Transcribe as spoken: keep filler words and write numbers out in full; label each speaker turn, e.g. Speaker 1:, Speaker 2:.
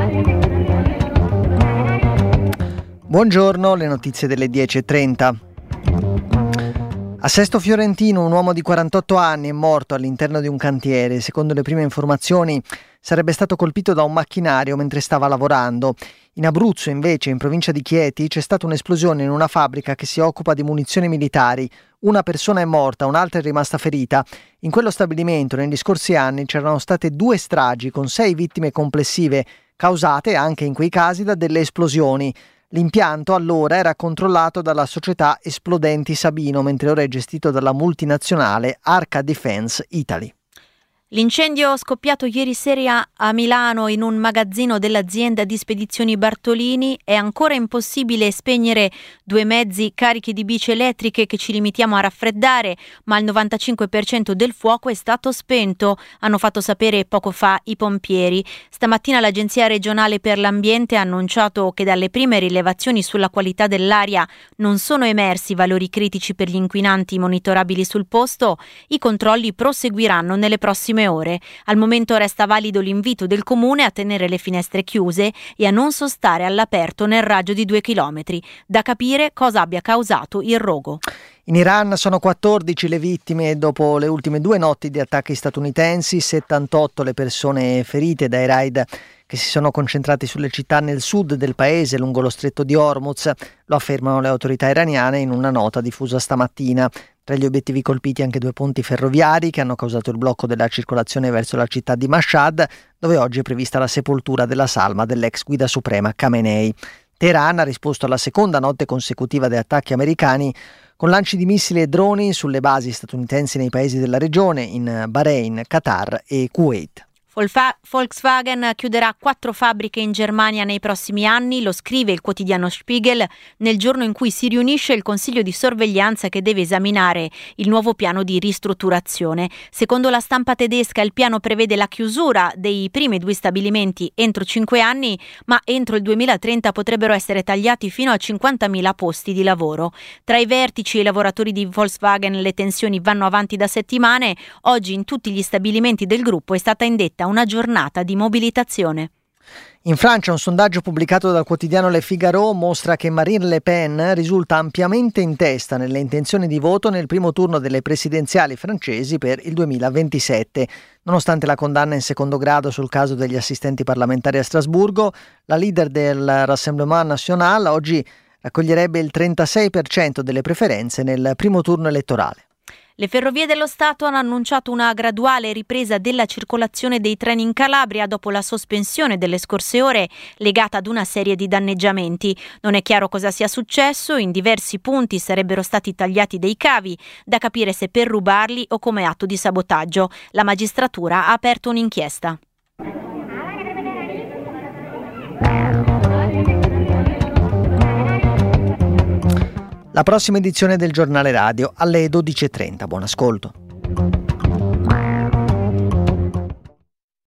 Speaker 1: Buongiorno, le notizie delle dieci e trenta. A Sesto Fiorentino un uomo di quarantotto anni è morto all'interno di un cantiere. Secondo le prime informazioni sarebbe stato colpito da un macchinario mentre stava lavorando. In Abruzzo, invece, in provincia di Chieti, c'è stata un'esplosione in una fabbrica che si occupa di munizioni militari. Una persona è morta, un'altra è rimasta ferita. In quello stabilimento negli scorsi anni c'erano state due stragi con sei vittime complessive, causate anche in quei casi da delle esplosioni. L'impianto allora era controllato dalla società Esplodenti Sabino, mentre ora è gestito dalla multinazionale Arca Defense Italy.
Speaker 2: L'incendio scoppiato ieri sera a Milano in un magazzino dell'azienda di spedizioni Bartolini. È ancora impossibile spegnere due mezzi carichi di bici elettriche che ci limitiamo a raffreddare, ma il novantacinque per cento del fuoco è stato spento, hanno fatto sapere poco fa i pompieri. Stamattina l'Agenzia regionale per l'ambiente ha annunciato che dalle prime rilevazioni sulla qualità dell'aria non sono emersi valori critici per gli inquinanti monitorabili sul posto. I controlli proseguiranno nelle prossime ore. Al momento resta valido l'invito del comune a tenere le finestre chiuse e a non sostare all'aperto nel raggio di due chilometri. Da capire cosa abbia causato il rogo.
Speaker 1: In Iran sono quattordici le vittime dopo le ultime due notti di attacchi statunitensi, settantotto le persone ferite dai raid che si sono concentrati sulle città nel sud del paese lungo lo stretto di Hormuz. Lo affermano le autorità iraniane in una nota diffusa stamattina. Tra gli obiettivi colpiti anche due ponti ferroviari che hanno causato il blocco della circolazione verso la città di Mashhad, dove oggi è prevista la sepoltura della salma dell'ex guida suprema Khamenei. Teheran ha risposto alla seconda notte consecutiva di attacchi americani con lanci di missili e droni sulle basi statunitensi nei paesi della regione, in Bahrain, Qatar e Kuwait.
Speaker 2: Volkswagen chiuderà quattro fabbriche in Germania nei prossimi anni, lo scrive il quotidiano Spiegel nel giorno in cui si riunisce il consiglio di sorveglianza che deve esaminare il nuovo piano di ristrutturazione. Secondo la stampa tedesca il piano prevede la chiusura dei primi due stabilimenti entro cinque anni, ma entro il duemilatrenta potrebbero essere tagliati fino a cinquantamila posti di lavoro. Tra i vertici e i lavoratori di Volkswagen le tensioni vanno avanti da settimane. Oggi in tutti gli stabilimenti del gruppo è stata indetta una giornata di mobilitazione.
Speaker 1: In Francia un sondaggio pubblicato dal quotidiano Le Figaro mostra che Marine Le Pen risulta ampiamente in testa nelle intenzioni di voto nel primo turno delle presidenziali francesi per il duemilaventisette. Nonostante la condanna in secondo grado sul caso degli assistenti parlamentari a Strasburgo, la leader del Rassemblement National oggi raccoglierebbe il trentasei per cento delle preferenze nel primo turno elettorale.
Speaker 2: Le Ferrovie dello Stato hanno annunciato una graduale ripresa della circolazione dei treni in Calabria dopo la sospensione delle scorse ore legata ad una serie di danneggiamenti. Non è chiaro cosa sia successo, in diversi punti sarebbero stati tagliati dei cavi, da capire se per rubarli o come atto di sabotaggio. La magistratura ha aperto un'inchiesta.
Speaker 1: La prossima edizione del Giornale Radio alle dodici e trenta. Buon ascolto.